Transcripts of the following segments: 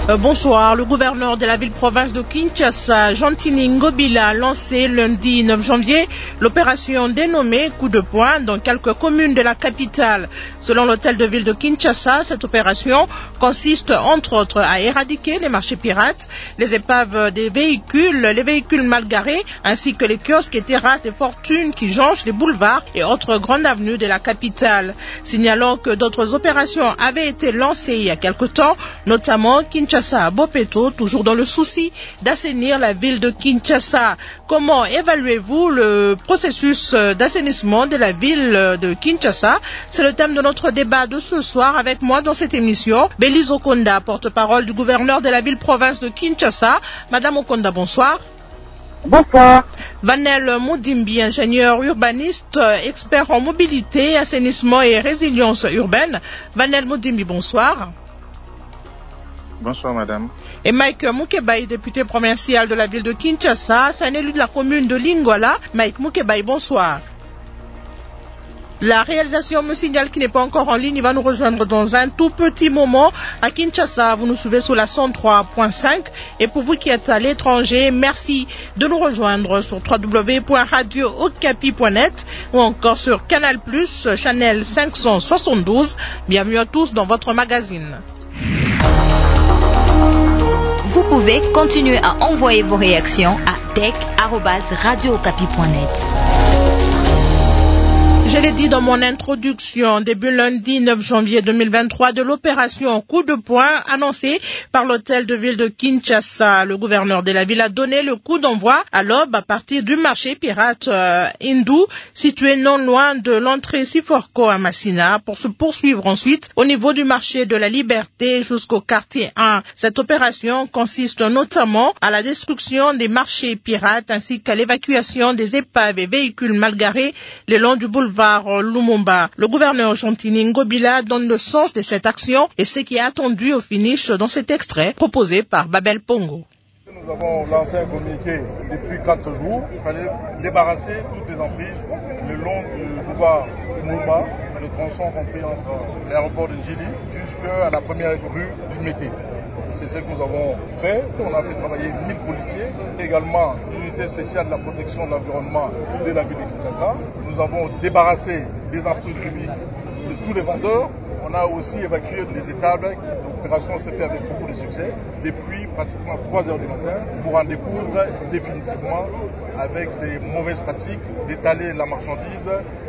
Bonsoir. Le gouverneur de la ville-province de Kinshasa, Gentini Ngobila, a lancé lundi 9 janvier l'opération dénommée Coup de poing dans quelques communes de la capitale. Selon l'hôtel de ville de Kinshasa, cette opération consiste entre autres à éradiquer les marchés pirates, les épaves des véhicules, les véhicules mal garés, ainsi que les kiosques et terrasses des fortunes qui jonchent les boulevards et autres grandes avenues de la capitale. Signalons que d'autres opérations avaient été lancées il y a quelque temps, notamment Kinshasa à Bopeto, toujours dans le souci d'assainir la ville de Kinshasa. Comment évaluez-vous le processus d'assainissement de la ville de Kinshasa? C'est le thème de notre débat de ce soir avec moi dans cette émission. Bélise Okonda, porte-parole du gouverneur de la ville-province de Kinshasa. Madame Okonda, bonsoir. Bonsoir. Vanel Moudimbi, ingénieur urbaniste, expert en mobilité, assainissement et résilience urbaine. Vanel Moudimbi, bonsoir. Bonsoir, madame. Et Mike Moukebaï, député provincial de la ville de Kinshasa, c'est un élu de la commune de Lingwala. Mike Moukebaï, bonsoir. La réalisation me signale qu'il n'est pas encore en ligne. Il va nous rejoindre dans un tout petit moment à Kinshasa. Vous nous suivez sur la 103.5. Et pour vous qui êtes à l'étranger, merci de nous rejoindre sur www.radio-okapi.net ou encore sur Canal+, Channel 572. Bienvenue à tous dans votre magazine. Vous pouvez continuer à envoyer vos réactions à tech@radiookapi.net. Je l'ai dit dans mon introduction, début lundi 9 janvier 2023 de l'opération Coup de poing annoncée par l'hôtel de ville de Kinshasa. Le gouverneur de la ville a donné le coup d'envoi à l'aube à partir du marché pirate hindou situé non loin de l'entrée Siforko à Massina pour se poursuivre ensuite au niveau du marché de la Liberté jusqu'au quartier 1. Cette opération consiste notamment à la destruction des marchés pirates ainsi qu'à l'évacuation des épaves et véhicules mal garés le long du boulevard Lumumba. Le gouverneur Gentini Ngobila donne le sens de cette action et ce qui est attendu au finish dans cet extrait proposé par Babel Pongo. Nous avons lancé un communiqué depuis 4 jours. Il fallait débarrasser toutes les emprises le long du boulevard Lumumba, le tronçon compris entre l'aéroport de Njili jusqu'à la première rue du Mété. C'est ce que nous avons fait. On a fait travailler 1000 policiers, également l'unité spéciale de la protection de l'environnement de la ville de Kinshasa. Nous avons débarrassé des emprises publiques de tous les vendeurs. On a aussi évacué les étables. L'opération s'est faite avec beaucoup de succès depuis pratiquement 3 heures du matin pour en découdre définitivement avec ces mauvaises pratiques d'étaler la marchandise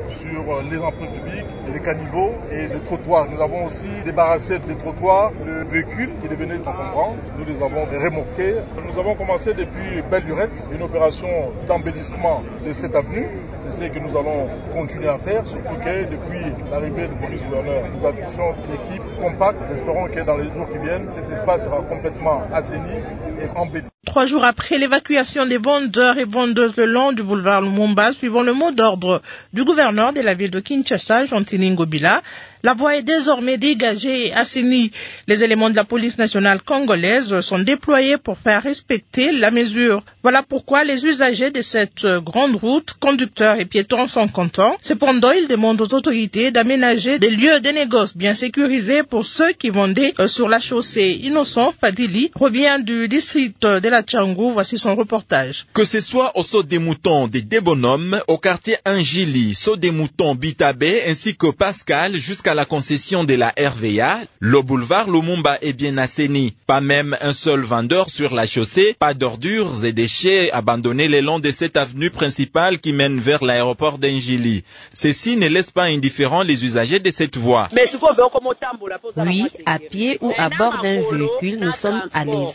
sur les emprises publiques, les caniveaux et les trottoirs. Nous avons aussi débarrassé des trottoirs de véhicules qui devenaient encombrants. Nous les avons remorqués. Nous avons commencé depuis Belle Lurette une opération d'embellissement de cette avenue. C'est ce que nous allons continuer à faire, surtout que depuis l'arrivée du police-gouverneur, nous affichons une équipe compacte. Espérons que dans les jours qui viennent, cet espace sera complètement assaini et embelli. 3 jours après l'évacuation des vendeurs et vendeuses le long du boulevard Lumumba, suivant le mot d'ordre du gouverneur de la ville de Kinshasa, Gentini Ngobila, la voie est désormais dégagée et assainie. Les éléments de la police nationale congolaise sont déployés pour faire respecter la mesure. Voilà pourquoi les usagers de cette grande route, conducteurs et piétons, sont contents. Cependant, ils demandent aux autorités d'aménager des lieux de négoce bien sécurisés pour ceux qui vendaient sur la chaussée. Innocent Fadili revient du district de la Tchangou. Voici son reportage. Que ce soit au saut des moutons des Débonhommes, au quartier Angili, saut des moutons Bitabé ainsi que Pascal jusqu'à la concession de la RVA, le boulevard Lumumba est bien assaini. Pas même un seul vendeur sur la chaussée, pas d'ordures et déchets abandonnés le long de cette avenue principale qui mène vers l'aéroport d'Angili. Ceci ne laisse pas indifférents les usagers de cette voie. Oui, à pied ou à bord d'un véhicule, nous sommes à l'aise.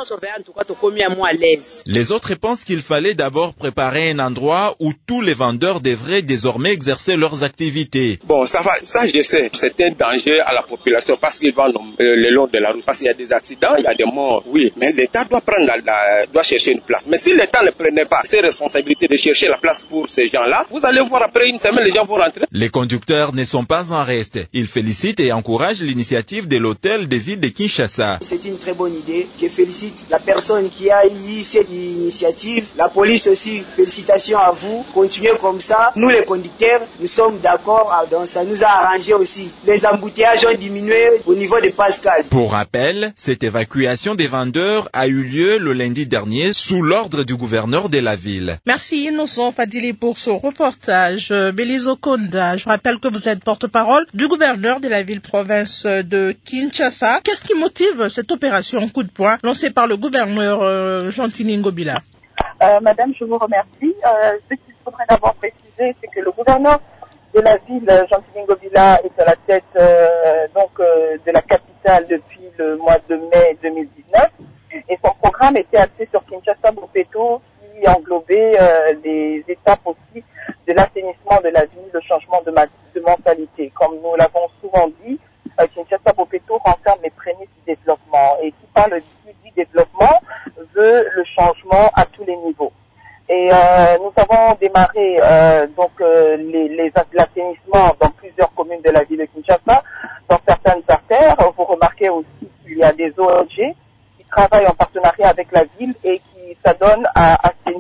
Les autres pensent qu'il fallait d'abord préparer un endroit où tous les vendeurs devraient désormais exercer leurs activités. Bon, ça va, ça je sais. C'est un danger à la population parce qu'ils vont le long de la route. Parce qu'il y a des accidents, il y a des morts, oui. Mais l'État doit doit chercher une place. Mais si l'État ne prenait pas ses responsabilités de chercher la place pour ces gens-là, vous allez voir après une semaine, les gens vont rentrer. Les conducteurs ne sont pas en reste. Ils félicitent et encouragent l'initiative de l'hôtel de ville de Kinshasa. C'est une très bonne idée. Je félicite la personne qui a eu cette initiative. La police aussi, félicitations à vous. Continuez comme ça. Nous les conducteurs, nous sommes d'accord. Donc ça nous a arrangé aussi. aussi. Les embouteillages ont diminué au niveau de Pascal. Pour rappel, cette évacuation des vendeurs a eu lieu le lundi dernier sous l'ordre du gouverneur de la ville. Merci Innocent Fadili pour ce reportage. Belizo Konda, je rappelle que vous êtes porte-parole du gouverneur de la ville-province de Kinshasa. Qu'est-ce qui motive cette opération coup de poing lancée par le gouverneur Jean-Tini Ngobila? Madame, je vous remercie. Ce qu'il faudrait d'abord préciser, c'est que le gouverneur de la ville, Jean-Tini Ngobila, est à la tête de la capitale depuis le mois de mai 2019. Et son programme était axé sur Kinshasa-Bopeto, qui englobait les étapes aussi de l'assainissement de la ville, le changement de mentalité. Comme nous l'avons souvent dit, Kinshasa-Bopeto renferme les prémices du développement. Et qui parle du développement veut le changement à tous les niveaux. Et nous avons démarré l'assainissement dans plusieurs communes de la ville de Kinshasa, dans certaines artères. Vous remarquez aussi qu'il y a des ONG qui travaillent en partenariat avec la ville et qui s'adonnent à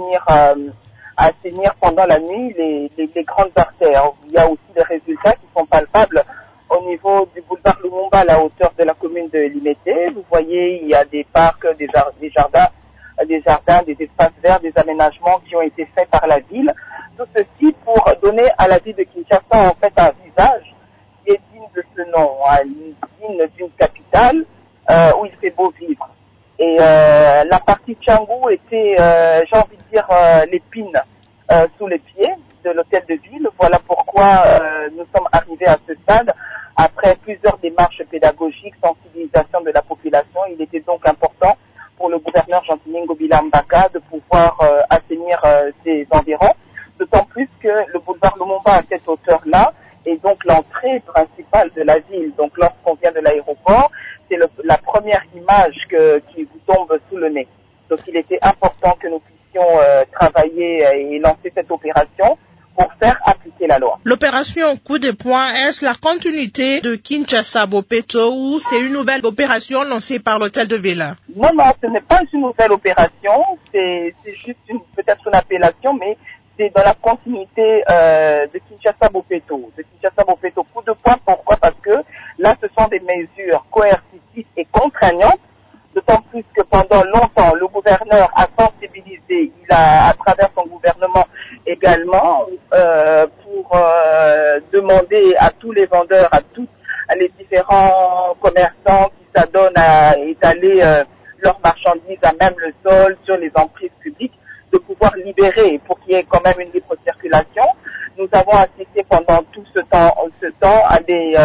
assainir pendant la nuit les grandes artères. Il y a aussi des résultats qui sont palpables au niveau du boulevard Lumumba à la hauteur de la commune de Limete. Vous voyez, il y a des parcs, des jardins, des espaces verts, des aménagements qui ont été faits par la ville. Tout ceci pour donner à la ville de Kinshasa en fait un visage qui est digne de ce nom, digne d'une capitale où il fait beau vivre. Et la partie Tchangou était, j'ai envie de dire, l'épine sous les pieds de l'hôtel de ville. Voilà pourquoi nous sommes arrivés à ce stade. Après plusieurs démarches pédagogiques, sensibilisation de la population, il était donc important pour le gouverneur Jean-Tini Ngobila Mbaka de pouvoir assainir ses environs, d'autant plus que le boulevard Lumumba à cette hauteur-là est donc l'entrée principale de la ville. Donc lorsqu'on vient de l'aéroport, c'est la première image qui vous tombe sous le nez. Donc il était important que nous puissions travailler et lancer cette opération pour faire appliquer la loi. L'opération coup de poing, est-ce la continuité de Kinshasa-Bopeto ou c'est une nouvelle opération lancée par l'hôtel de ville? Non, ce n'est pas une nouvelle opération, c'est juste peut-être une appellation, mais c'est dans la continuité de Kinshasa-Bopeto. De Kinshasa-Bopeto coup de poing, pourquoi? Parce que là, ce sont des mesures coercitives et contraignantes, d'autant plus que pendant longtemps, le gouverneur a sensibilisé, il a, à travers son gouvernement également, pour demander à tous les vendeurs, à tous les différents commerçants qui s'adonnent à étaler leurs marchandises à même le sol, sur les emprises publiques, de pouvoir libérer pour qu'il y ait quand même une libre circulation. Nous avons assisté pendant tout ce temps à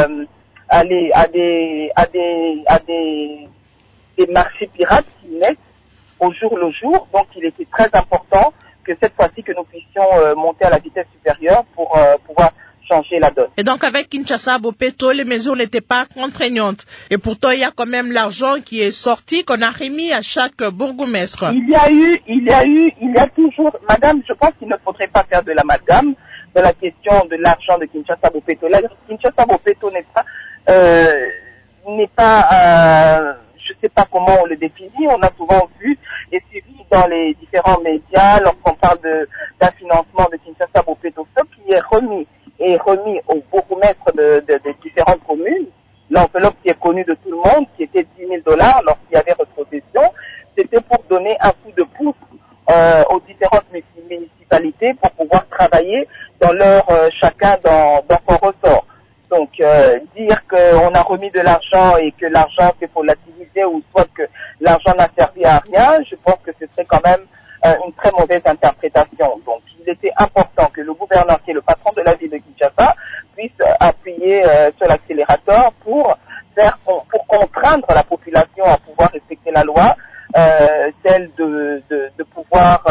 des marchés pirates qui naissent au jour le jour. Donc il était très important que cette fois-ci que nous puissions monter à la vitesse supérieure pour pouvoir changer la donne. Et donc avec Kinshasa-Bopeto, les mesures n'étaient pas contraignantes. Et pourtant, il y a quand même l'argent qui est sorti, qu'on a remis à chaque bourgmestre. Il y a toujours, madame, je pense qu'il ne faudrait pas faire de l'amalgame de la question de l'argent de Kinshasa-Bopeto. Kinshasa-Bopeto n'est pas je sais pas comment on le définit, on a souvent vu et suivi dans les différents médias lorsqu'on parle d'un financement de Kinshasa-Bopeto. Ce qui est remis au bourgmestre de différentes communes, l'enveloppe qui est connue de tout le monde, qui était $10,000 lorsqu'il y avait retrocession, c'était pour donner un coup de pouce aux différentes municipalités pour pouvoir travailler dans chacun dans son ressort. Donc dire qu'on a remis de l'argent et que l'argent c'est pour l'activité ou soit que l'argent n'a servi à rien, je pense que ce serait quand même une très mauvaise interprétation. Donc il était important que le gouverneur, qui est le patron de la ville de Kinshasa, puisse appuyer sur l'accélérateur pour contraindre la population à pouvoir respecter la loi, celle de pouvoir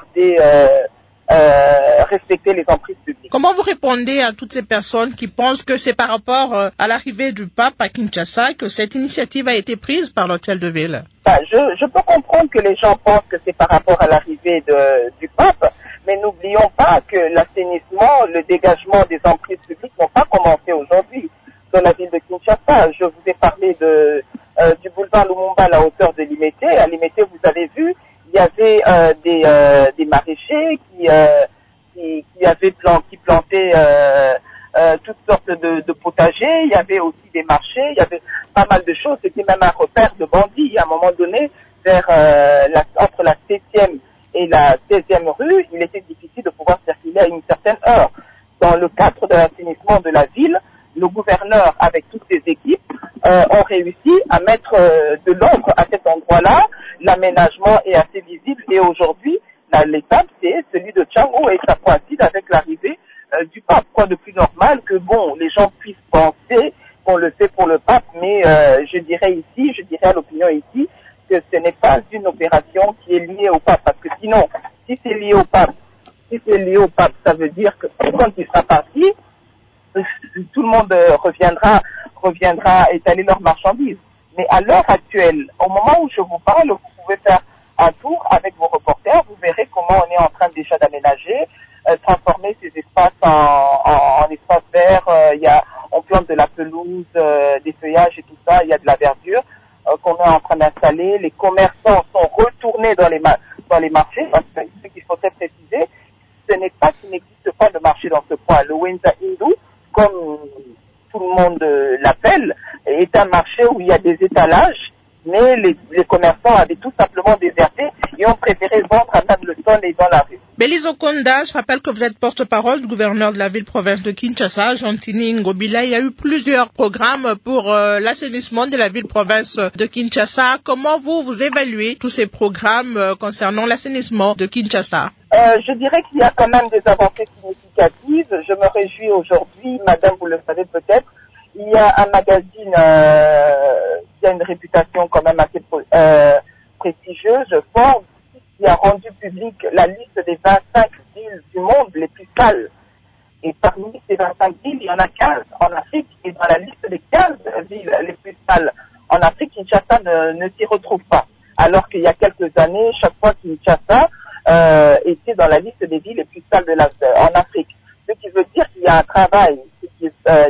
respecter les emprises publiques. Comment vous répondez à toutes ces personnes qui pensent que c'est par rapport à l'arrivée du pape à Kinshasa que cette initiative a été prise par l'hôtel de ville? Je peux comprendre que les gens pensent que c'est par rapport à l'arrivée du pape, mais n'oublions pas que l'assainissement, le dégagement des emprises publiques n'ont pas commencé aujourd'hui dans la ville de Kinshasa. Je vous ai parlé du boulevard Lumumba à la hauteur de Limete. À Limete, vous avez vu, il y avait des maraîchers qui plantaient toutes sortes de potagers, il y avait aussi des marchés, il y avait pas mal de choses. C'était même un repère de bandits. À un moment donné, entre la 7e et la 16e rue, il était difficile de pouvoir circuler à une certaine heure. Dans le cadre de l'assainissement de la ville, le gouverneur, avec toutes ses équipes, ont réussi à mettre de l'ordre à cet endroit-là. L'aménagement est assez visible et aujourd'hui, l'étape, c'est celui de Tchangou et ça coïncide avec l'arrivée du pape. Quoi de plus normal que, bon, les gens puissent penser qu'on le fait pour le pape, mais je dirais à l'opinion ici, que ce n'est pas une opération qui est liée au pape, parce que sinon, si c'est lié au pape, ça veut dire que quand il sera parti, tout le monde reviendra étaler leurs marchandises. Mais à l'heure actuelle, au moment où je vous parle, vous pouvez faire un tour avec vos reporters, vous verrez comment on est en train déjà d'aménager, transformer ces espaces en espaces verts. On plante de la pelouse, des feuillages et tout ça, il y a de la verdure qu'on est en train d'installer. Les commerçants sont retournés dans les marchés, parce que ce qu'il faudrait préciser, ce n'est pas qu'il n'existe pas de marché dans ce coin. Le Wenza Hindu, comme tout le monde l'appelle, est un marché où il y a des étalages, mais les commerçants avaient tout simplement déserté et ont préféré vendre à même le sol et dans la rue. Belize Okonda, je rappelle que vous êtes porte-parole du gouverneur de la ville-province de Kinshasa, Jantini Ngobila. Il y a eu plusieurs programmes pour l'assainissement de la ville-province de Kinshasa. Comment vous évaluez tous ces programmes concernant l'assainissement de Kinshasa? Je dirais qu'il y a quand même des avancées significatives. Je me réjouis aujourd'hui, madame, vous le savez peut-être, il y a un magazine qui a une réputation quand même assez prestigieuse, Forbes, qui a rendu publique la liste des 25 villes du monde les plus sales. Et parmi ces 25 villes, il y en a 15 en Afrique. Et dans la liste des 15 villes les plus sales en Afrique, Kinshasa ne s'y retrouve pas. Alors qu'il y a quelques années, chaque fois Kinshasa était dans la liste des villes les plus sales en Afrique. Ce qui veut dire qu'il y a un travail, qui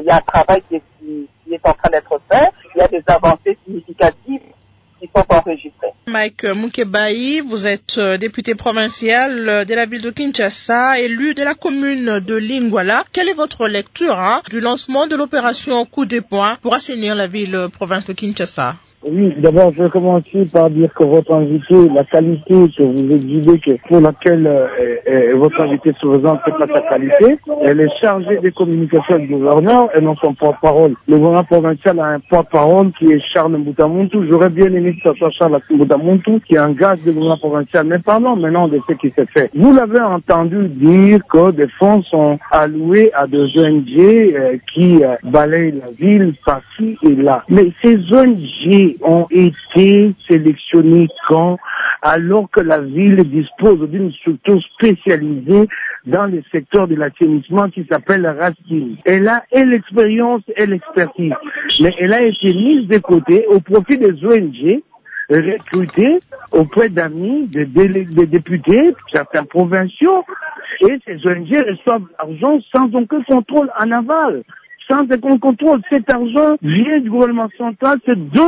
est en train d'être fait. Il y a des avancées significatives qui sont enregistrées. Mike Mukebai, vous êtes député provincial de la ville de Kinshasa, élu de la commune de Lingwala. Quelle est votre lecture du lancement de l'opération Coup de poing pour assainir la ville-province de Kinshasa? Oui, d'abord, je vais commencer par dire que votre invité, la qualité que vous exhibez, pour laquelle votre invité se présente, c'est pas sa qualité. Elle est chargée des communications du gouverneur et non son porte-parole. Le gouverneur provincial a un porte-parole qui est Charles Mbutamuntu. J'aurais bien aimé que ce soit Charles Mbutamuntu qui engage le gouverneur provincial. Mais parlons maintenant de ce qui s'est fait. Vous l'avez entendu dire que des fonds sont alloués à des ONG qui balayent la ville par-ci et là. Mais ces ONG ont été sélectionnés quand, alors que la ville dispose d'une structure spécialisée dans le secteur de l'assainissement qui s'appelle Raskin. Elle a l'expérience et l'expertise, mais elle a été mise de côté au profit des ONG recrutés auprès d'amis, des députés, certains provinciaux, et ces ONG reçoivent l'argent sans aucun contrôle en aval. Sans aucun contrôle, cet argent vient du gouvernement central, c'est 2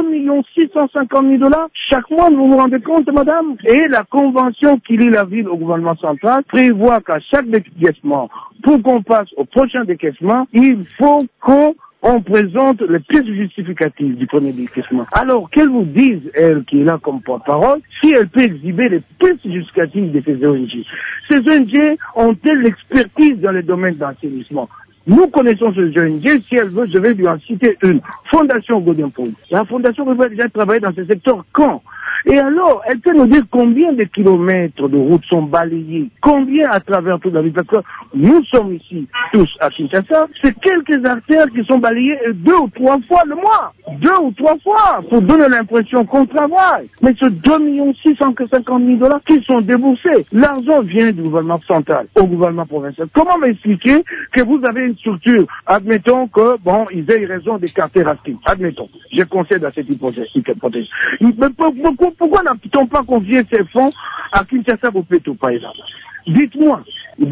650 000 $ chaque mois, vous vous rendez compte, madame? Et la convention qui lie la ville au gouvernement central prévoit qu'à chaque décaissement, pour qu'on passe au prochain décaissement, il faut qu'on présente les pièces justificatives du premier décaissement. Alors qu'elle vous dise, elle qui est là comme porte-parole, si elle peut exhiber les pièces justificatives de ces ONG. Ces ONG ont-elles l'expertise dans les domaines d'assainissement? Nous connaissons ce ONG, si elle veut, je vais lui en citer une. Fondation Godin-Paul. La Fondation veut déjà travailler dans ce secteur quand? Et alors, elle peut nous dire combien de kilomètres de routes sont balayés, combien à travers toute la ville, parce que nous sommes ici tous à Kinshasa, c'est quelques artères qui sont balayées 2 ou 3 fois le mois. 2 ou 3 fois, pour donner l'impression qu'on travaille. Mais ce 2 650 000 $ qui sont déboursés, l'argent vient du gouvernement central au gouvernement provincial. Comment m'expliquer que vous avez une structure, admettons que, bon, ils aient raison d'écarter Raskin, admettons, je concède à cette hypothèse. Mais pourquoi n'a-t-on pas confié ces fonds à Kinshasa Bopeto, par exemple? Dites-moi,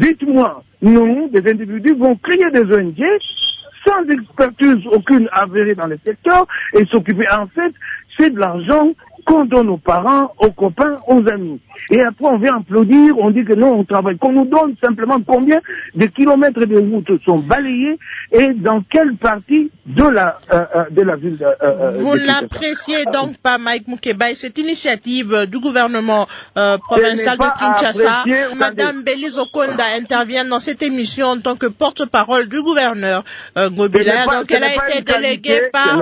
nous, des individus vont créer des ONG sans expertise aucune avérée dans le secteur et s'occuper, en fait, c'est de l'argent qu'on donne aux parents, aux copains, aux amis. Et après, on vient applaudir, on dit que non, on travaille. Qu'on nous donne simplement combien de kilomètres de routes sont balayés et dans quelle partie de la ville Vous n'appréciez donc pas, Mike Moukébaye, cette initiative du gouvernement provincial de Kinshasa. Madame Belize Okonda intervient dans cette émission en tant que porte-parole du gouverneur Ngobila. Donc elle a été déléguée par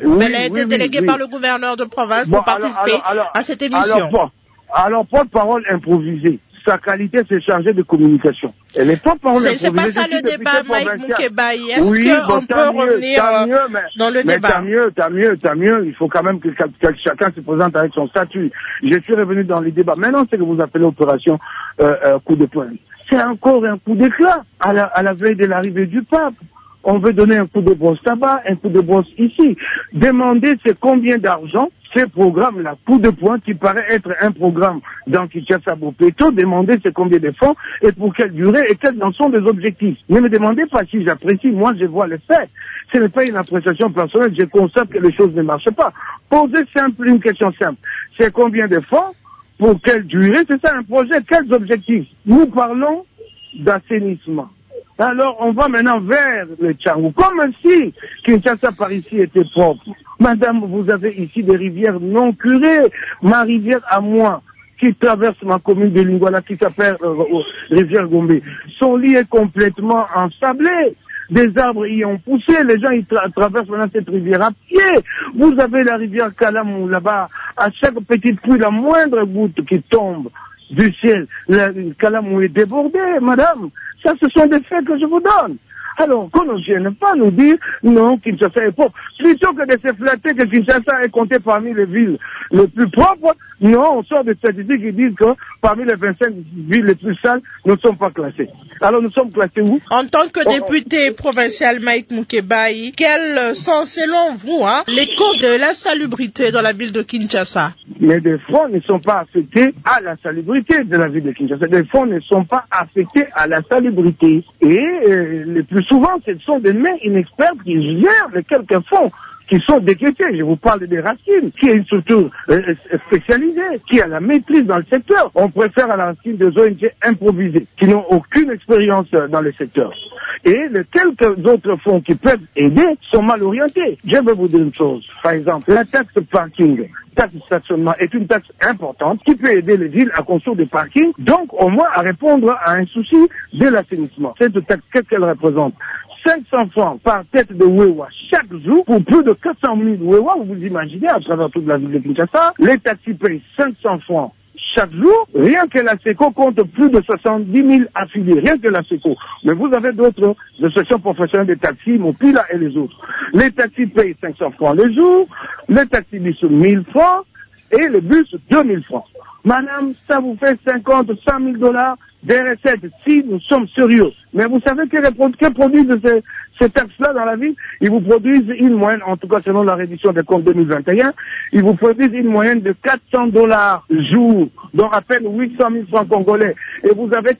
le gouverneur de province pour participer à cette émission. Alors porte-parole improvisée. Sa qualité, c'est chargée de communication. Elle n'est pas parole improvisée. C'est pas ça le débat, Mike Moukébaye. Est-ce qu'on peut revenir dans le débat? Tant mieux. Il faut quand même que chacun se présente avec son statut. Je suis revenu dans les débats. Maintenant, c'est que vous appelez opération coup de poing. C'est encore un coup d'éclat à la veille de l'arrivée du pape. On veut donner un coup de brosse tabac, un coup de brosse ici. Demandez c'est combien d'argent ces programmes-là, coup de poing, qui paraît être un programme dans Kinshasa Bopeto, demandez c'est combien de fonds et pour quelle durée et quels en sont les objectifs. Ne me demandez pas si j'apprécie, moi je vois les faits. Ce n'est pas une appréciation personnelle, je constate que les choses ne marchent pas. Posez une question simple. C'est combien de fonds, pour quelle durée, c'est ça un projet, quels objectifs? Nous parlons d'assainissement. Alors, on va maintenant vers le Tchangou. Comme si Kinshasa par ici était propre. Madame, vous avez ici des rivières non curées. Ma rivière à moi, qui traverse ma commune de Lingouala, qui s'appelle rivière Gombe, son lit est complètement ensablé. Des arbres y ont poussé, les gens traversent maintenant cette rivière à pied. Vous avez la rivière Kalamou là-bas, à chaque petite pluie, la moindre goutte qui tombe du ciel, la Kalamou est débordée, madame. Ça, ce sont des faits que je vous donne. Alors, qu'on ne vienne pas nous dire, non, Kinshasa est propre. Plutôt que de se flatter que Kinshasa est compté parmi les villes les plus propres, non, on sort des statistiques qui disent que parmi les 25 villes les plus sales, nous ne sommes pas classés. Alors, nous sommes classés où? En tant que député provincial, Mike Moukébaye, quelles sont, selon vous, les causes de l'insalubrité dans la ville de Kinshasa? Mais des fonds ne sont pas affectés à la salubrité de la ville de Kinshasa. Des fonds ne sont pas affectés à la salubrité. Et le plus souvent, ce sont des mains inexpertes qui gèrent les quelques fonds qui sont décaissés. Je vous parle des Racines, qui est une structure spécialisée, qui a la maîtrise dans le secteur. On préfère à la Racine des ONG improvisées, qui n'ont aucune expérience dans le secteur. Et les quelques autres fonds qui peuvent aider sont mal orientés. Je vais vous dire une chose. Par exemple, la taxe parking, taxe stationnement est une taxe importante qui peut aider les villes à construire des parkings, donc au moins à répondre à un souci de l'assainissement. Cette taxe, qu'est-ce qu'elle représente? 500 francs par tête de Wewa chaque jour pour plus de 400 000 Wewa, vous vous imaginez, à travers toute la ville de Kinshasa. Les taxis payent 500 francs chaque jour. Rien que la SECO compte plus de 70 000 affiliés, rien que la SECO. Mais vous avez d'autres associations professionnelles de taxis, Mopila et les autres. Les taxis payent 500 francs le jour, les taxis bus 1000 francs et le bus 2000 francs. Madame, ça vous fait 50, 100 000 dollars des recettes si nous sommes sérieux. Mais vous savez que produisent ces taxes-là dans la ville? Ils vous produisent une moyenne, en tout cas selon la reddition des comptes 2021, ils vous produisent une moyenne de 400 dollars jour, donc à peine 800 000 francs congolais. Et vous avez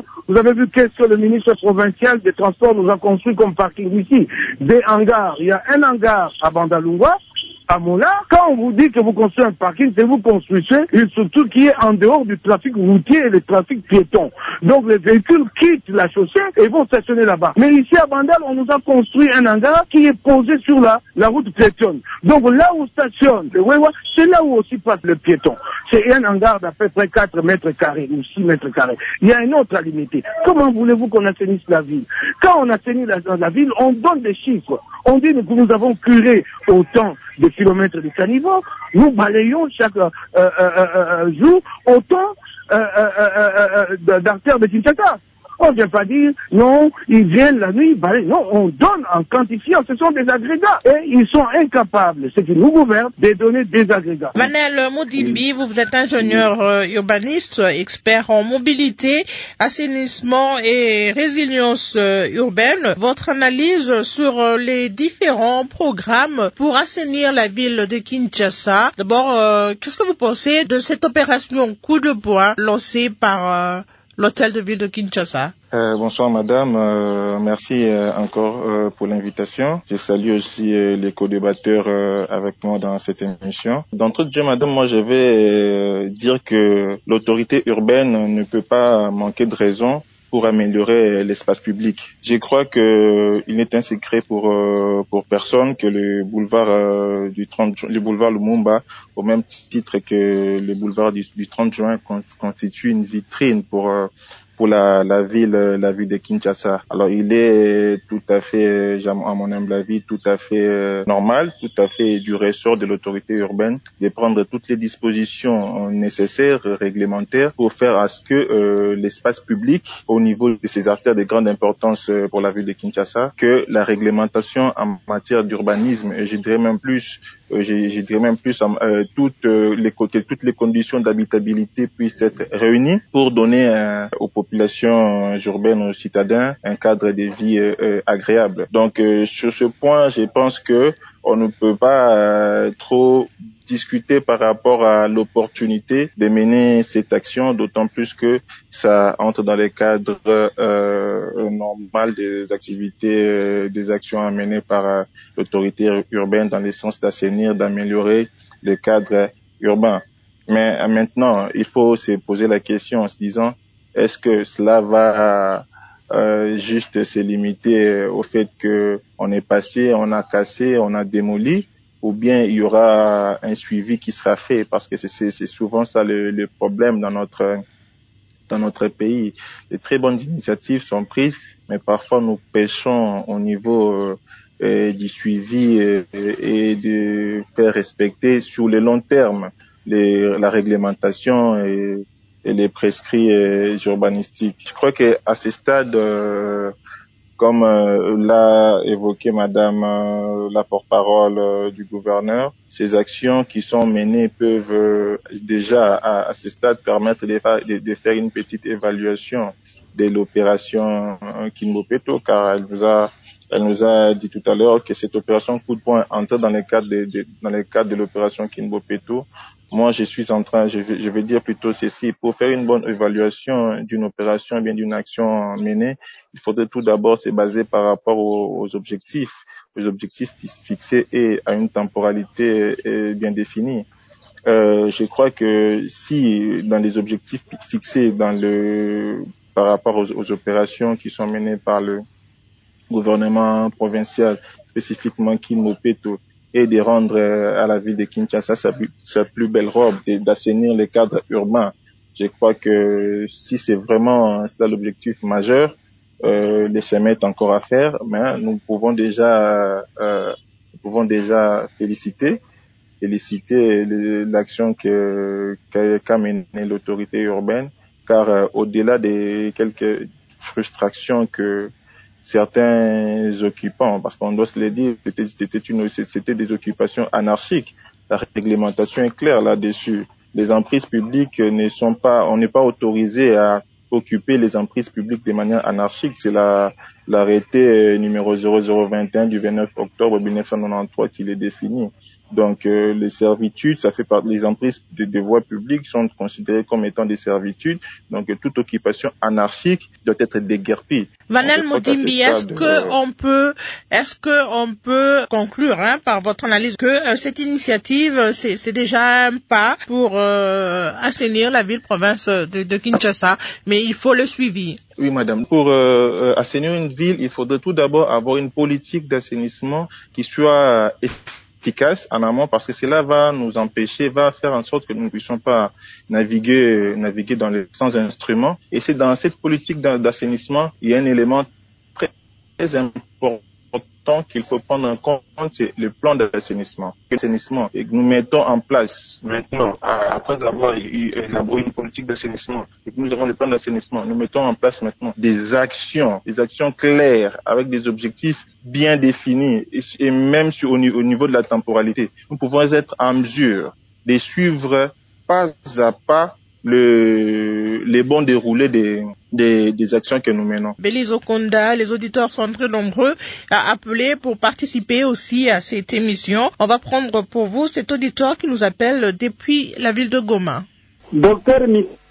vu qu'est-ce que le ministre provincial des Transports nous a construit comme parking ici? Des hangars. Il y a un hangar à Bandalungwa, à Mola. Quand on vous dit que vous construisez un parking, c'est vous construisez une structure qui est en dehors du trafic routier et du trafic piéton. Donc les véhicules quittent la chaussée et vont stationner là-bas. Mais ici à Bandal, on nous a construit un hangar qui est posé sur la route piétonne. Donc là où stationne le Wewa, c'est là où aussi passe le piéton. C'est un hangar d'à peu près 4 mètres carrés ou 6 mètres carrés. Il y a une autre à limiter. Comment voulez-vous qu'on assainisse la ville? Quand on assainit la ville, on donne des chiffres. On dit que nous avons curé autant de kilomètres de caniveau. Nous balayons chaque jour autant d'artères de Kinshasa. On ne vient pas dire, non, ils viennent la nuit, non, on donne en quantifiant, ce sont des agrégats. Et ils sont incapables, ceux qui nous gouvernent, de donner des agrégats. Manel Moudimbi, vous êtes ingénieur urbaniste, expert en mobilité, assainissement et résilience urbaine. Votre analyse sur les différents programmes pour assainir la ville de Kinshasa. D'abord, qu'est-ce que vous pensez de cette opération coup de poing lancée par l'hôtel de ville de Kinshasa. Bonsoir madame, merci encore pour l'invitation. Je salue aussi les co-débatteurs avec moi dans cette émission. D'entrée de jeu madame, moi je vais dire que l'autorité urbaine ne peut pas manquer de raison pour améliorer l'espace public. Je crois que il n'est un secret pour personne que le boulevard le boulevard Lumumba, au même titre que le boulevard du 30 juin, constitue une vitrine pour la ville de Kinshasa. Alors il est tout à fait, à mon humble avis, tout à fait normal, tout à fait du ressort de l'autorité urbaine de prendre toutes les dispositions nécessaires, réglementaires, pour faire à ce que l'espace public, au niveau de ces artères de grande importance pour la ville de Kinshasa, que la réglementation en matière d'urbanisme, et je dirais même plus, toutes les conditions d'habitabilité puissent être réunies pour donner aux populations urbaines, aux citadins, un cadre de vie agréable. Donc sur ce point, je pense que on ne peut pas trop discuter par rapport à l'opportunité de mener cette action, d'autant plus que ça entre dans les cadres normaux des activités, des actions à mener par l'autorité urbaine dans le sens d'assainir, d'améliorer le cadre urbain. Mais maintenant, il faut se poser la question en se disant, est-ce que cela va juste se limiter au fait que on est passé, on a cassé, on a démoli, ou bien il y aura un suivi qui sera fait, parce que c'est souvent ça le problème dans notre pays. De très bonnes initiatives sont prises, mais parfois nous pêchons au niveau du suivi et de faire respecter sur le long terme la réglementation et les prescrits urbanistiques. Je crois que à ce stade, comme l'a évoqué madame la porte-parole du gouverneur, ces actions qui sont menées peuvent déjà à ce stade permettre de faire une petite évaluation de l'opération Kinbopeto, car elle nous a dit tout à l'heure que cette opération coup de poing entre dans le cadre de l'opération Kinbopeto. Moi, je vais dire plutôt ceci: pour faire une bonne évaluation d'une opération, bien d'une action menée, il faudrait tout d'abord se baser par rapport aux objectifs fixés et à une temporalité bien définie. Je crois que si dans les objectifs fixés par rapport aux opérations qui sont menées par le gouvernement provincial, spécifiquement Kinbopeto, et de rendre à la ville de Kinshasa sa plus belle robe, et d'assainir les cadres urbains. Je crois que si c'est vraiment l'objectif majeur, les chemins est encore à faire, mais nous pouvons déjà féliciter l'action qu'a menée l'autorité urbaine, car au-delà des quelques frustrations que certains occupants, parce qu'on doit se le dire, c'était des occupations anarchiques. La réglementation est claire là-dessus. Les emprises publiques on n'est pas autorisé à occuper les emprises publiques de manière anarchique. C'est l'arrêté numéro 0021 du 29 octobre 1993 qui les définit. Donc les servitudes, ça fait partie, les emprises de voies publiques sont considérées comme étant des servitudes. Donc toute occupation anarchique doit être déguerpie. Vanel Modimbi, est-ce que on peut conclure par votre analyse que cette initiative c'est déjà un pas pour assainir la ville-province de Kinshasa, mais il faut le suivi? Oui, madame. Pour assainir une ville, il faudrait tout d'abord avoir une politique d'assainissement qui soit efficace en amont, parce que cela va nous empêcher, va faire en sorte que nous ne puissions pas naviguer sans instruments. Et c'est dans cette politique d'assainissement, il y a un élément très important qu'il faut prendre en compte, c'est le plan d'assainissement. L'assainissement, et que nous mettons en place maintenant, après avoir élaboré une politique d'assainissement, et que nous avons le plan d'assainissement, nous mettons en place maintenant des actions claires, avec des objectifs bien définis, et même au niveau de la temporalité. Nous pouvons être en mesure de suivre pas à pas les bons déroulés des actions que nous menons. Bélise Okonda, les auditeurs sont très nombreux à appeler pour participer aussi à cette émission. On va prendre pour vous cet auditeur qui nous appelle depuis la ville de Goma. Docteur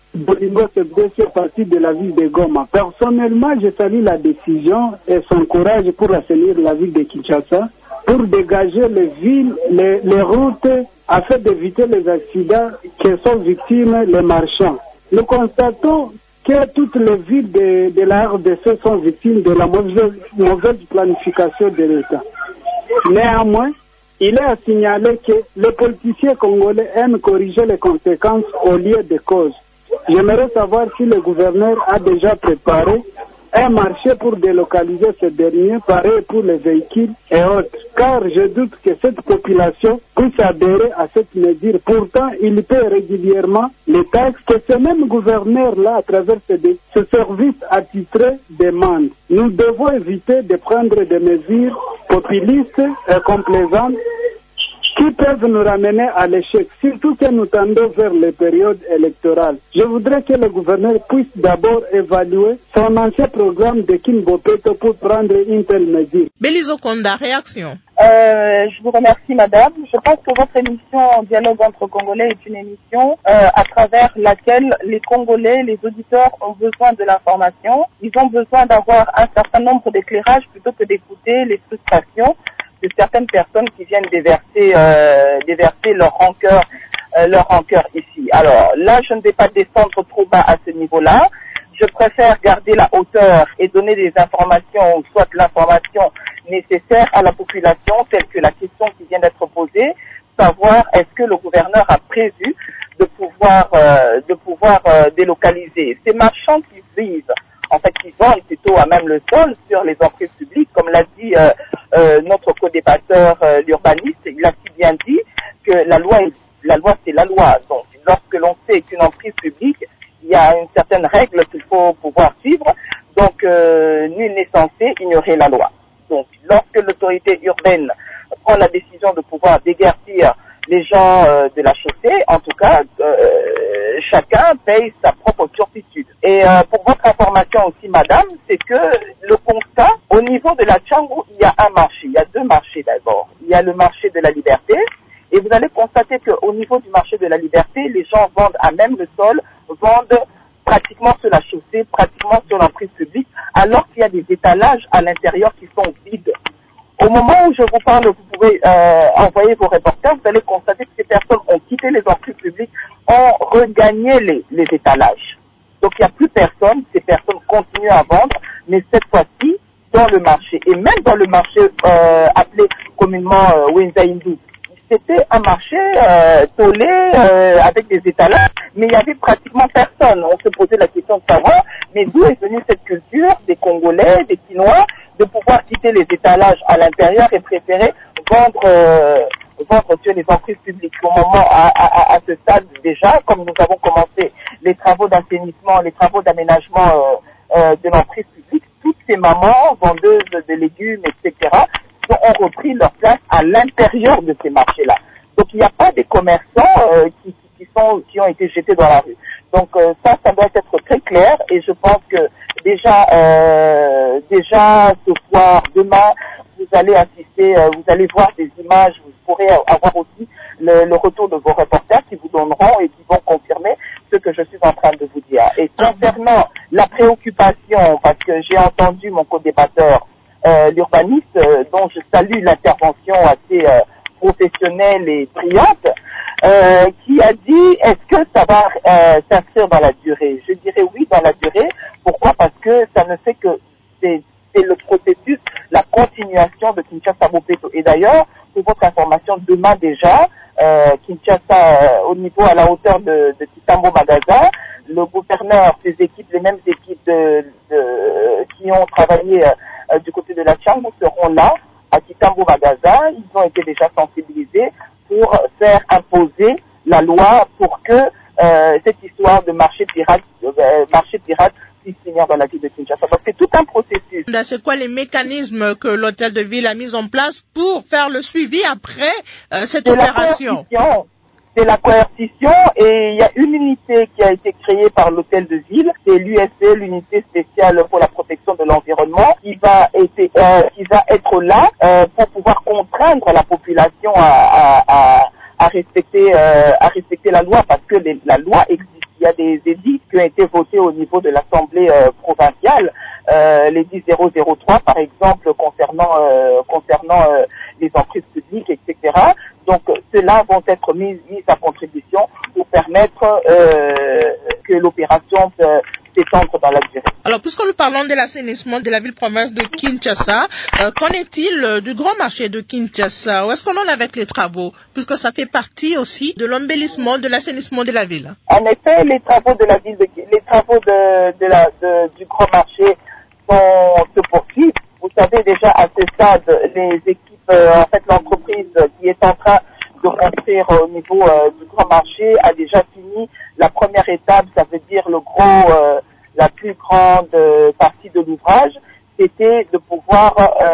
Bolingo Sebde fait partie de la ville de Goma. Personnellement, je salue la décision et son courage pour assainir la ville de Kinshasa, pour dégager les villes, les routes, afin d'éviter les accidents que sont victimes les marchands. Nous constatons que toutes les villes de la RDC sont victimes de la mauvaise planification de l'État. Néanmoins, il est à signaler que les politiciens congolais aiment corriger les conséquences au lieu des causes. J'aimerais savoir si le gouverneur a déjà préparé un marché pour délocaliser ces derniers, pareil pour les véhicules et autres. Car je doute que cette population puisse adhérer à cette mesure. Pourtant, il paie régulièrement les taxes que ce même gouverneur-là, à travers ce service attitré, demande. Nous devons éviter de prendre des mesures populistes et complaisantes qui peuvent nous ramener à l'échec, surtout que nous tendons vers les périodes électorales. Je voudrais que le gouverneur puisse d'abord évaluer son ancien programme de Kimbopeto pour prendre une telle mesure. Belizo Konda, réaction. Je vous remercie, madame. Je pense que votre émission Dialogue entre Congolais est une émission à travers laquelle les Congolais, les auditeurs ont besoin de l'information. Ils ont besoin d'avoir un certain nombre d'éclairages plutôt que d'écouter les frustrations de certaines personnes qui viennent déverser leur rancœur ici. Alors là, je ne vais pas descendre trop bas à ce niveau-là. Je préfère garder la hauteur et donner des informations, soit l'information nécessaire à la population, telle que la question qui vient d'être posée, savoir est-ce que le gouverneur a prévu de pouvoir délocaliser ces marchands qui vivent, en fait, qui vendent plutôt à même le sol sur les emprises publiques, comme l'a dit notre co-débatteur l'urbaniste. Il a si bien dit que la loi c'est la loi. Donc, lorsque l'on sait qu'une emprise publique, il y a une certaine règle qu'il faut pouvoir suivre. Donc, nul n'est censé ignorer la loi. Donc, lorsque l'autorité urbaine prend la décision de pouvoir déguerpir les gens de la chaussée, en tout cas, chacun paye sa propre turpitude. Et pour votre information aussi, madame, c'est que le constat, au niveau de la Tchangou, il y a un marché. Il y a deux marchés d'abord. Il y a le marché de la liberté, et vous allez constater qu'au niveau du marché de la liberté, les gens vendent à même le sol, vendent pratiquement sur la chaussée, pratiquement sur l'emprise publique, alors qu'il y a des étalages à l'intérieur qui sont vides. Au moment où je vous parle, vous pouvez envoyer vos reporters, vous allez constater que ces personnes ont quitté les emprises publiques, ont regagné les étalages. Donc il n'y a plus personne, ces personnes continuent à vendre, mais cette fois-ci dans le marché. Et même dans le marché appelé communément Wenzaïndou, c'était un marché tolé avec des étalages, mais il n'y avait pratiquement personne. On se posait la question de savoir, mais d'où est venue cette culture des Congolais, des Chinois, de pouvoir quitter les étalages à l'intérieur et préférer vendre sur les emprises publiques. Au moment, à ce stade déjà, comme nous avons commencé les travaux d'assainissement, les travaux d'aménagement de l'emprise publique, toutes ces mamans, vendeuses de légumes, etc., ont repris leur place à l'intérieur de ces marchés-là. Donc il n'y a pas des commerçants qui ont été jetés dans la rue. Donc ça doit être très clair, et je pense que déjà ce soir, demain, vous allez assister, vous allez voir des images, vous pourrez avoir aussi le retour de vos reporters qui vous donneront et qui vont confirmer ce que je suis en train de vous dire. Et concernant la préoccupation, parce que j'ai entendu mon co-débatteur, l'urbaniste, dont je salue l'intervention assez professionnelle et brillante, qui a dit est-ce que ça va s'inscrire dans la durée? Je dirais oui, dans la durée. Pourquoi? Parce que ça ne fait que c'est le processus, la continuation de Kinshasa Bopeto. Et d'ailleurs, pour votre information, demain déjà, Kinshasa, au niveau à la hauteur de Kitambo Magaza, le gouverneur, ses équipes, les mêmes équipes qui ont travaillé du côté de la Tchangou seront là, à Kitambo Magaza. Ils ont été déjà sensibilisés pour faire imposer la loi pour que cette histoire de marché pirate puisse finir dans la ville de Kinshasa. Parce que c'est tout un processus. C'est quoi les mécanismes que l'hôtel de ville a mis en place pour faire le suivi après cette opération? C'est la coercition, et il y a une unité qui a été créée par l'hôtel de ville, c'est l'USP, l'unité spéciale pour la protection de l'environnement, qui va être là pour pouvoir contraindre la population à respecter la loi, parce que la loi existait il y a des édits qui ont été votés au niveau de l'Assemblée provinciale, l'édit 003 par exemple concernant les entreprises publiques, etc. Donc ceux-là vont être mis à contribution pour permettre que l'opération s'étendre dans la durée. Alors, puisque nous parlons de l'assainissement de la ville-province de Kinshasa, qu'en est-il du grand marché de Kinshasa? Où est-ce qu'on en est avec les travaux? Puisque ça fait partie aussi de l'embellissement de l'assainissement de la ville. En effet, les travaux de la ville, du grand marché se poursuivent. Vous savez déjà à ce stade, les équipes, l'entreprise qui est en train de construire au niveau du grand marché a déjà fini la première étape, ça veut dire la plus grande partie de l'ouvrage, c'était de pouvoir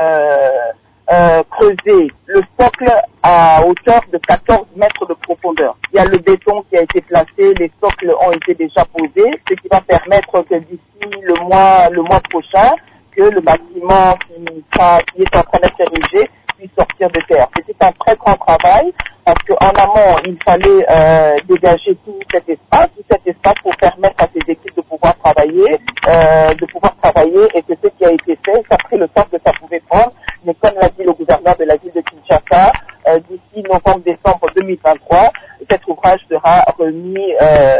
creuser le socle à hauteur de 14 mètres de profondeur. Il y a le béton qui a été placé, les socles ont été déjà posés, ce qui va permettre que d'ici le mois prochain, que le bâtiment qui est en train d'être érigé puisse sortir de terre. C'était un très grand travail parce qu'en amont, il fallait dégager tout cet espace pour permettre à ces équipes de pouvoir travailler, et c'est ce qui a été fait. Ça a pris le temps que ça pouvait prendre, mais comme l'a dit le gouverneur de la ville de Kinshasa, d'ici novembre-décembre 2023, cet ouvrage sera remis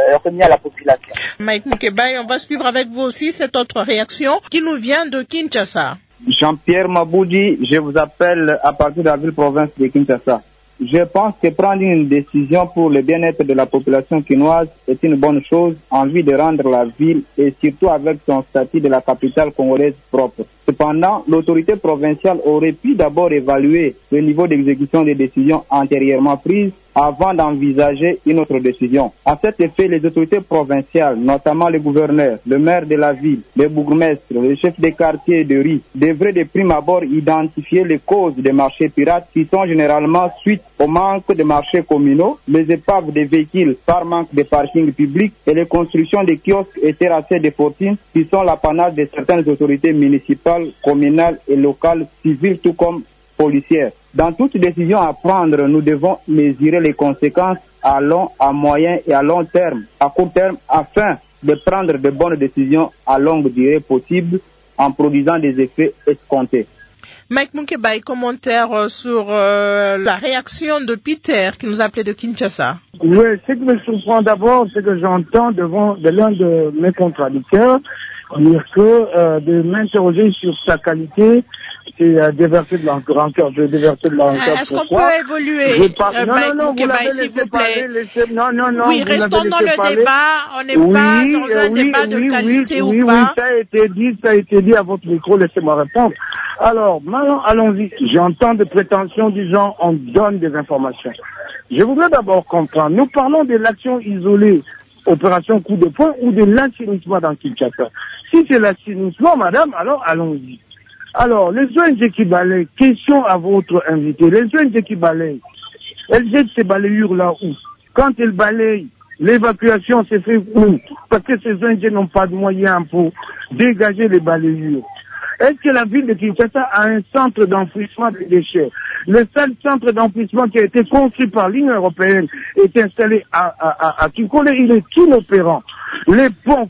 à la population. Mike Mukebai, on va suivre avec vous aussi cette autre réaction qui nous vient de Kinshasa. Jean-Pierre Maboudi, je vous appelle à partir de la ville-province de Kinshasa. Je pense que prendre une décision pour le bien-être de la population quinoise est une bonne chose en vue de rendre la ville et surtout avec son statut de la capitale congolaise propre. Cependant, l'autorité provinciale aurait pu d'abord évaluer le niveau d'exécution des décisions antérieurement prises avant d'envisager une autre décision. À cet effet, les autorités provinciales, notamment le gouverneur, le maire de la ville, les bourgmestres, les chefs des quartiers de rue, devraient de prime abord identifier les causes des marchés pirates qui sont généralement suite au manque de marchés communaux, les épaves des véhicules par manque de parking public et les constructions de kiosques et terrassés de fortune qui sont l'apanage de certaines autorités municipales, communales et locales, civiles tout comme policières. Dans toute décision à prendre, nous devons mesurer les conséquences à long, à moyen et à long terme, à court terme, afin de prendre de bonnes décisions à longue durée possible en produisant des effets escomptés. Mike Mukebai, commentaire sur la réaction de Peter qui nous appelait de Kinshasa. Oui, ce qui me surprend d'abord, c'est que j'entends de l'un de mes contradicteurs dire que de m'interroger sur sa qualité, c'est déverser de l'encœur. Je vais déverser de l'encœur. Est-ce qu'on peut évoluer, non, Mike Mukebai, s'il vous plaît? Non. Oui, restons dans le débat. On n'est pas dans un débat de qualité ou pas. Oui, ça a été dit à votre micro. Laissez-moi répondre. Alors, maintenant, allons-y. J'entends des prétentions du genre, on donne des informations. Je voudrais d'abord comprendre. Nous parlons de l'action isolée, opération coup de poing, ou de l'assainissement dans Kinshasa. Si c'est l'assainissement, madame, alors allons-y. Alors, les ONG qui balayent, question à votre invité, les ONG qui balayent, elles jettent ces balayures-là où? Quand elles balayent, l'évacuation s'est fait où? Parce que ces ONG n'ont pas de moyens pour dégager les balayures. Est-ce que la ville de Kinshasa a un centre d'enfouissement des déchets? Le seul centre d'enfouissement qui a été construit par l'Union européenne est installé à Kinkole, il est inopérant. Les ponts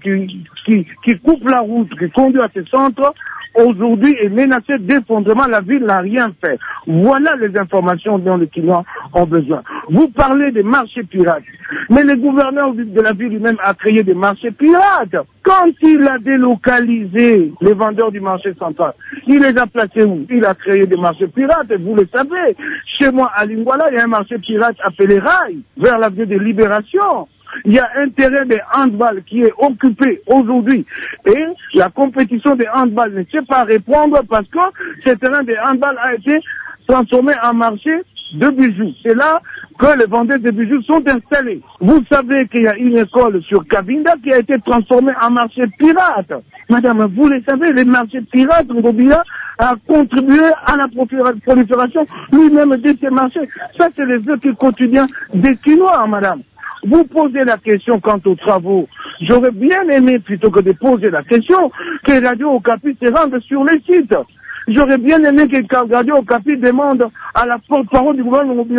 qui coupent la route, qui conduisent à ce centre, aujourd'hui est menacé d'effondrement, la ville n'a rien fait. Voilà les informations dont les clients ont besoin. Vous parlez des marchés pirates, mais le gouverneur de la ville lui-même a créé des marchés pirates. Quand il a délocalisé les vendeurs du marché central, il les a placés où? Il a créé des marchés pirates, vous le savez. Chez moi, à Lingwala, il y a un marché pirate appelé Rail, vers l'avenue de Libération. Il y a un terrain de handball qui est occupé aujourd'hui et la compétition de handball ne sait pas répondre parce que ce terrain de handball a été transformé en marché de bijoux. C'est là que les vendeurs de bijoux sont installés. Vous savez qu'il y a une école sur Kabinda qui a été transformée en marché pirate. Madame, vous le savez, les marchés pirates, Ngobila a contribué à la prolifération lui-même de ces marchés. Ça, c'est les œufs quotidiens des Quinois, madame. Vous posez la question quant aux travaux. J'aurais bien aimé, plutôt que de poser la question, que Radio Okapi se rende sur les sites. J'aurais bien aimé que Radio Okapi demande à la porte-parole du gouvernement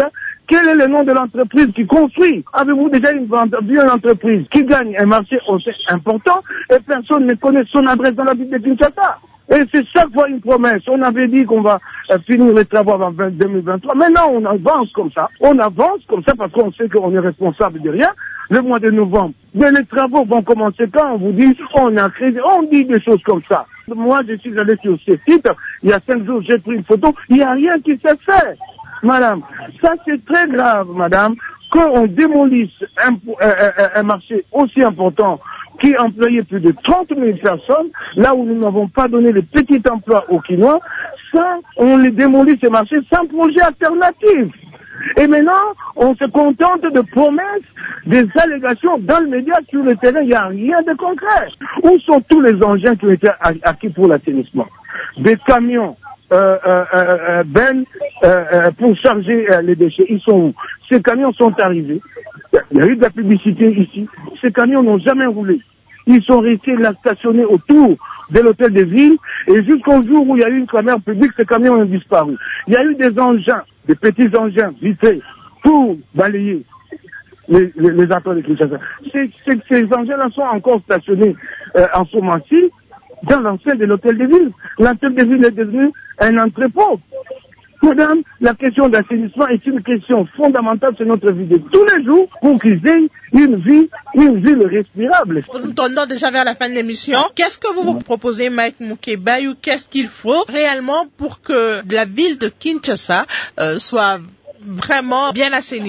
Quel est le nom de l'entreprise qui construit? Avez-vous déjà vu une entreprise qui gagne un marché aussi important et personne ne connaît son adresse dans la ville de Kinshasa? Et c'est chaque fois une promesse. On avait dit qu'on va finir les travaux avant 2023. Maintenant, on avance comme ça. On avance comme ça parce qu'on sait qu'on est responsable de rien. Le mois de novembre. Mais les travaux vont commencer quand on vous dit on a créé, on dit des choses comme ça. Moi, je suis allé sur ce site. Il y a 5 jours, j'ai pris une photo. Il n'y a rien qui s'est fait. Madame, ça c'est très grave, madame, qu'on démolisse un marché aussi important qui employait plus de 30 000 personnes, là où nous n'avons pas donné les petits emplois aux Quinois, ça, on les démolit ces marchés sans projet alternatif. Et maintenant, on se contente de promesses, des allégations dans le média. Sur le terrain, il n'y a rien de concret. Où sont tous les engins qui ont été acquis pour l'assainissement? Des camions pour charger les déchets, ils sont où? Ces camions sont arrivés. Il y a eu de la publicité ici. Ces camions n'ont jamais roulé. Ils sont restés là stationnés autour de l'hôtel de ville et jusqu'au jour où il y a eu une caméra publique, ces camions ont disparu. Il y a eu des engins, des petits engins vitrés pour balayer les emplois de Kinshasa. Ces engins-là sont encore stationnés en ce moment-ci dans l'enceinte de l'hôtel de ville. L'hôtel de ville est devenu un entrepôt. Madame, la question d'assainissement est une question fondamentale sur notre vie de tous les jours pour qu'ils aient une ville respirable. Nous tournons déjà vers la fin de l'émission. Qu'est-ce que vous proposez, Mike Mukebai, ou qu'est-ce qu'il faut réellement pour que la ville de Kinshasa soit vraiment bien assainie?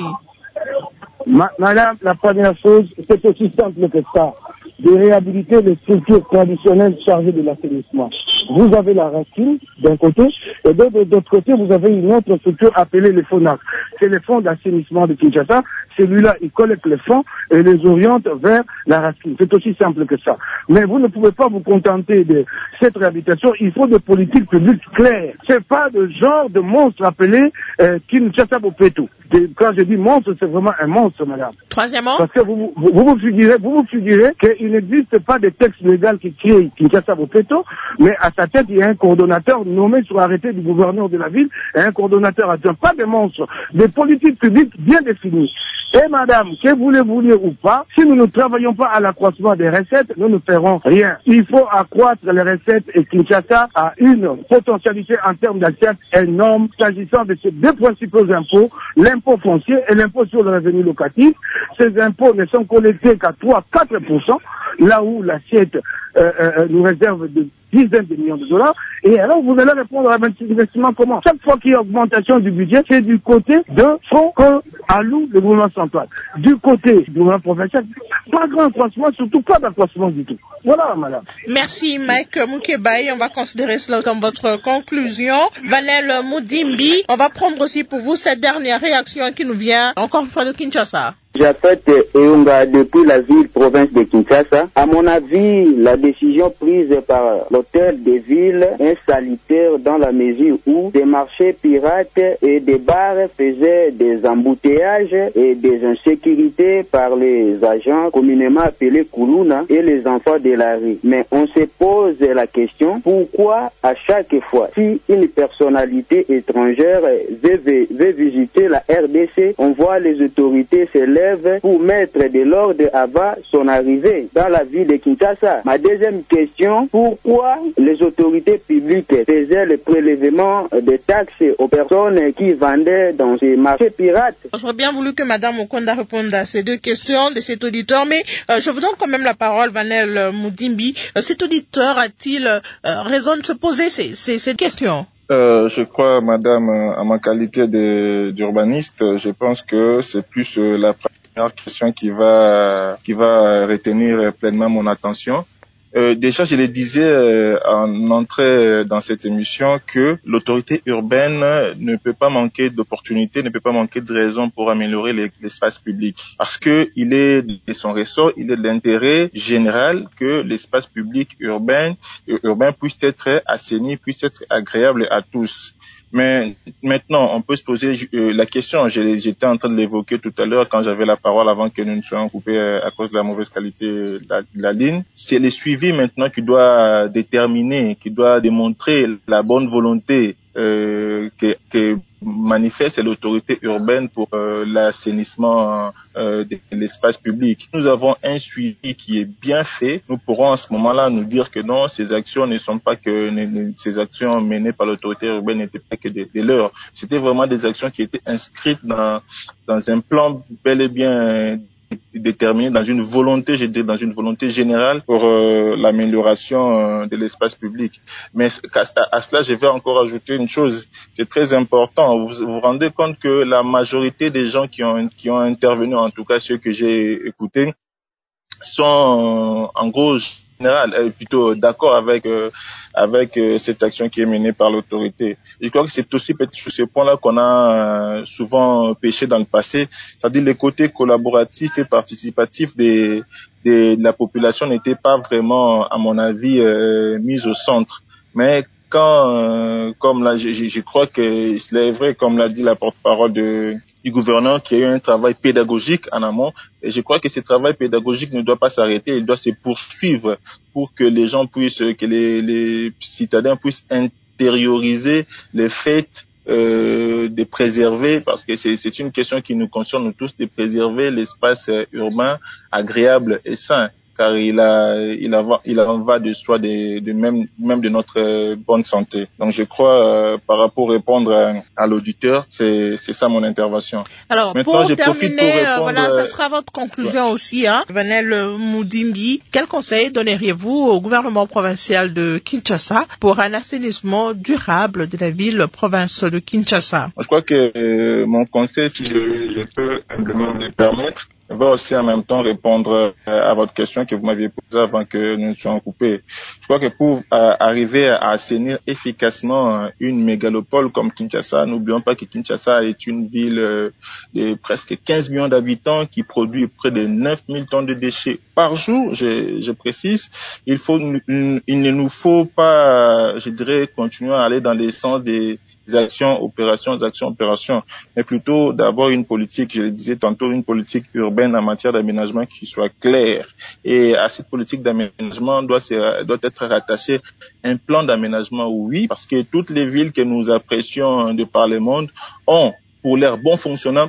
Madame, la première chose, c'est aussi simple que ça, de réhabiliter les structures traditionnelles chargées de l'assainissement. Vous avez la racine d'un côté, et de l'autre côté, vous avez une autre structure appelée le FONAC. C'est le fonds d'assainissement de Kinshasa. Celui-là, il collecte les fonds et les oriente vers la racine. C'est aussi simple que ça. Mais vous ne pouvez pas vous contenter de cette réhabilitation. Il faut des politiques publiques claires. C'est pas de genre de monstre appelé Kinshasa Bopeto. Quand je dis monstre, c'est vraiment un monstre, madame. Troisièmement, parce que vous vous figurez qu'il n'existe pas de texte légal qui crée Kinshasa Bopeto, mais à sa tête, il y a un coordonnateur nommé sur arrêté du gouverneur de la ville et un coordonnateur adjoint. Pas de monstres, des politiques publiques bien définies. Et madame, que voulez-vous dire ou pas, si nous ne travaillons pas à l'accroissement des recettes, nous ne ferons rien. Il faut accroître les recettes et Kinshasa a une potentialité en termes d'assiette énorme s'agissant de ces deux principaux impôts, l'impôt foncier et l'impôt sur le revenu locatif. Ces impôts ne sont collectés qu'à 3-4%, là où l'assiette nous réserve de dizaines de millions de dollars. Et alors, vous allez répondre à l'investissement comment? Chaque fois qu'il y a augmentation du budget, c'est du côté de fonds que alloue le gouvernement central. Du côté du gouvernement provincial, pas grand accroissement, surtout pas d'accroissement du tout. Voilà, madame. Merci, Mike Mukebai. On va considérer cela comme votre conclusion. Vanel Moudimbi, on va prendre aussi pour vous cette dernière réaction qui nous vient encore une fois de Kinshasa. J'appelle Eunga depuis la ville-province de Kinshasa. À mon avis, la décision prise par l'hôtel de ville est salutaire dans la mesure où des marchés pirates et des bars faisaient des embouteillages et des insécurités par les agents communément appelés Koulouna et les enfants de la rue. Mais on se pose la question, pourquoi à chaque fois, si une personnalité étrangère veut visiter la RDC, on voit les autorités se lèvent pour mettre de l'ordre avant son arrivée dans la ville de Kinshasa. Ma deuxième question, pourquoi les autorités publiques faisaient le prélèvement de taxes aux personnes qui vendaient dans ces marchés pirates? J'aurais bien voulu que Madame Okonda réponde à ces deux questions de cet auditeur, mais je vous donne quand même la parole, Vanel Moudimbi. Cet auditeur a-t-il raison de se poser ces questions? Je crois, madame, à ma qualité d'urbaniste, je pense que c'est plus la première question qui va retenir pleinement mon attention. Déjà, je le disais en entrée dans cette émission que l'autorité urbaine ne peut pas manquer d'opportunités, ne peut pas manquer de raisons pour améliorer l'espace public. Parce que il est de son ressort, il est de l'intérêt général que l'espace public urbain puisse être assaini, puisse être agréable à tous. Mais maintenant, on peut se poser la question, j'étais en train de l'évoquer tout à l'heure quand j'avais la parole avant que nous ne soyons coupés à cause de la mauvaise qualité de la ligne. C'est le suivi maintenant qui doit déterminer, qui doit démontrer la bonne volonté que manifeste l'autorité urbaine pour l'assainissement de l'espace public. Nous avons un suivi qui est bien fait. Nous pourrons à ce moment-là nous dire que non, ces actions ne sont pas que ces actions menées par l'autorité urbaine n'étaient pas que des leurs. C'était vraiment des actions qui étaient inscrites dans un plan bel et bien déterminé, dans une volonté, je dirais, dans une volonté générale pour l'amélioration de l'espace public. Mais à cela, je vais encore ajouter une chose. C'est très important. Vous vous rendez compte que la majorité des gens qui ont intervenu, en tout cas ceux que j'ai écoutés, sont en gros général, plutôt d'accord avec cette action qui est menée par l'autorité. Je crois que c'est aussi peut-être sur ce point-là qu'on a souvent péché dans le passé, c'est-à-dire le côté collaboratif et participatif de la population n'était pas vraiment, à mon avis, mis au centre. Mais quand, comme là, je crois que cela est vrai, comme l'a dit la porte-parole du gouverneur, qu'il y a eu un travail pédagogique en amont. Et je crois que ce travail pédagogique ne doit pas s'arrêter, il doit se poursuivre pour que les gens puissent, que les citadins puissent intérioriser le fait de préserver, parce que c'est une question qui nous concerne nous tous, de préserver l'espace urbain agréable et sain. Car il en va de soi même de notre bonne santé. Donc je crois, par rapport à répondre à l'auditeur, c'est ça mon intervention. Alors maintenant, pour terminer, voilà, ça sera votre conclusion ouais. aussi, hein. Vanel Moudimbi, quel conseil donneriez-vous au gouvernement provincial de Kinshasa pour un assainissement durable de la ville-province de Kinshasa? Je crois que mon conseil, si je peux simplement me permettre, va aussi en même temps répondre à votre question que vous m'aviez posée avant que nous soyons coupés. Je crois que pour arriver à assainir efficacement une mégalopole comme Kinshasa, n'oublions pas que Kinshasa est une ville de presque 15 millions d'habitants qui produit près de 9000 tonnes de déchets par jour, je précise. Il ne nous faut pas, je dirais, continuer à aller dans les sens des actions, opérations, mais plutôt d'avoir une politique, je le disais tantôt, une politique urbaine en matière d'aménagement qui soit claire. Et à cette politique d'aménagement doit être rattaché un plan d'aménagement, oui, parce que toutes les villes que nous apprécions de par le monde ont, pour leur bon fonctionnement,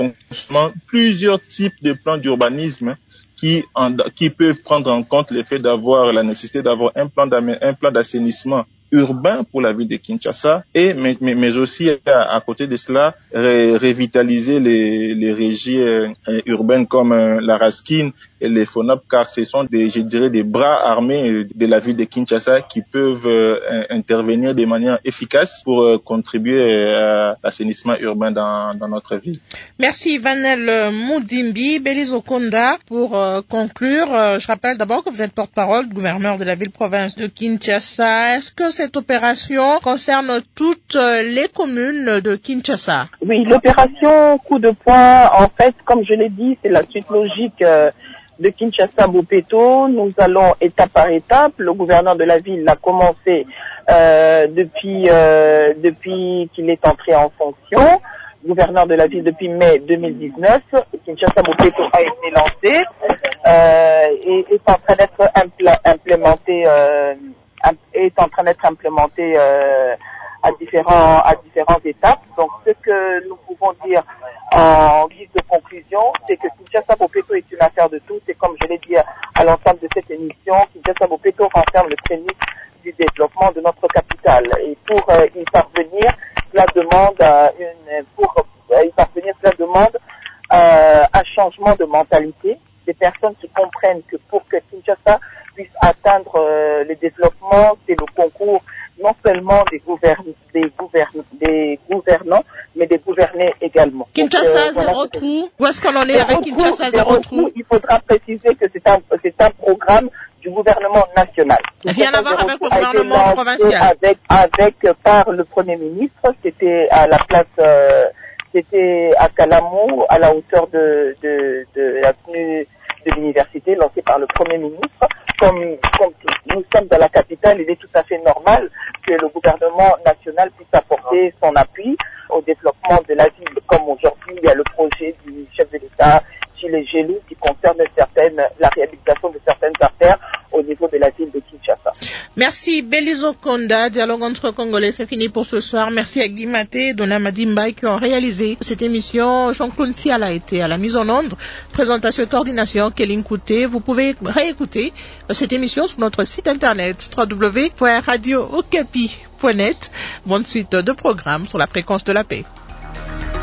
plusieurs types de plans d'urbanisme qui peuvent prendre en compte le fait d'avoir la nécessité d'avoir un plan d'assainissement urbain pour la ville de Kinshasa mais aussi à côté de cela revitaliser les régies urbaines comme la Raskin et les FONAP, car ce sont des bras armés de la ville de Kinshasa qui peuvent intervenir de manière efficace pour contribuer à l'assainissement urbain dans notre ville. Merci Vanel Moudimbi. Bélise Okonda, pour conclure, je rappelle d'abord que vous êtes porte-parole du gouverneur de la ville-province de Kinshasa. Est-ce que cette opération concerne toutes les communes de Kinshasa? Oui, l'opération coup de poing, en fait, comme je l'ai dit, c'est la suite logique de Kinshasa-Bopeto. Nous allons étape par étape. Le gouverneur de la ville l'a commencé depuis qu'il est entré en fonction. Gouverneur de la ville depuis mai 2019. Kinshasa-Bopeto a été lancé et est en train d'être implémenté à différentes étapes. Donc, ce que nous pouvons dire en guise de conclusion, c'est que Kinshasa-Bopeto est une affaire de tous, et comme je l'ai dit à l'ensemble de cette émission, Kinshasa-Bopeto renferme le prémisse du développement de notre capitale. Et pour y parvenir, cela demande un changement de mentalité, des personnes qui comprennent que pour que Kinshasa puisse atteindre le développement, c'est le concours non seulement des gouvernants, mais des gouvernés également. Kinshasa zéro trou. Où est-ce qu'on en est avec Kinshasa zéro trou? Il faudra préciser que c'est un programme du gouvernement national. Rien à voir avec le gouvernement provincial. Par le Premier ministre, c'était à la place, c'était à Kalamou, à la hauteur de l'avenue de l'université, lancée par le Premier ministre. Comme nous sommes dans la capitale, il est tout à fait normal que le gouvernement national puisse apporter son appui au développement de la ville. Comme aujourd'hui, il y a le projet du chef de l'État, Gilles Gelou, qui concerne la réhabilitation de certaines artères au niveau de la ville de Kinshasa. Merci Belizo Konda, Dialogue entre Congolais, c'est fini pour ce soir. Merci à Guy Maté et Dona Madimba qui ont réalisé cette émission. Jean-Claude Siala a été à la mise en onde. Présentation et coordination, Kéline Kouté. Vous pouvez réécouter cette émission sur notre site internet www.radiookapi.net. Bonne suite de programmes sur la fréquence de la paix.